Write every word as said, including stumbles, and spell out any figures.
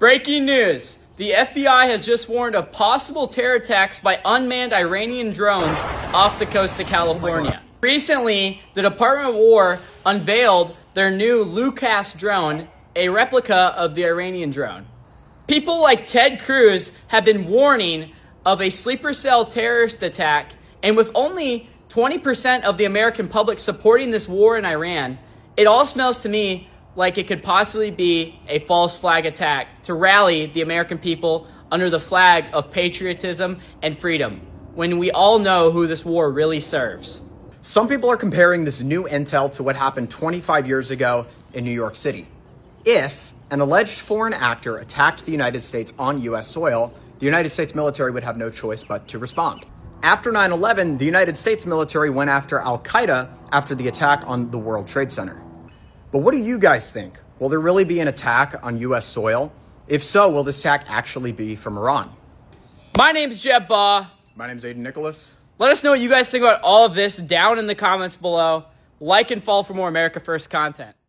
Breaking news. The F B I has just warned of possible terror attacks by unmanned Iranian drones off the coast of California. Recently, the Department of War unveiled their new LUCAS drone, a replica of the Iranian drone. People like Ted Cruz have been warning of a sleeper cell terrorist attack, and with only twenty percent of the American public supporting this war in Iran, it all smells to me like it could possibly be a false flag attack to rally the American people under the flag of patriotism and freedom, when we all know who this war really serves. Some people are comparing this new intel to what happened twenty-five years ago in New York City. If an alleged foreign actor attacked the United States on U S soil, the United States military would have no choice but to respond. After nine eleven, the United States military went after Al-Qaeda after the attack on the World Trade Center. But what do you guys think? Will there really be an attack on U S soil? If so, will this attack actually be from Iran? My name's Jeb Baugh. My name's Aiden Nicholas. Let us know what you guys think about all of this down in the comments below. Like and follow for more America First content.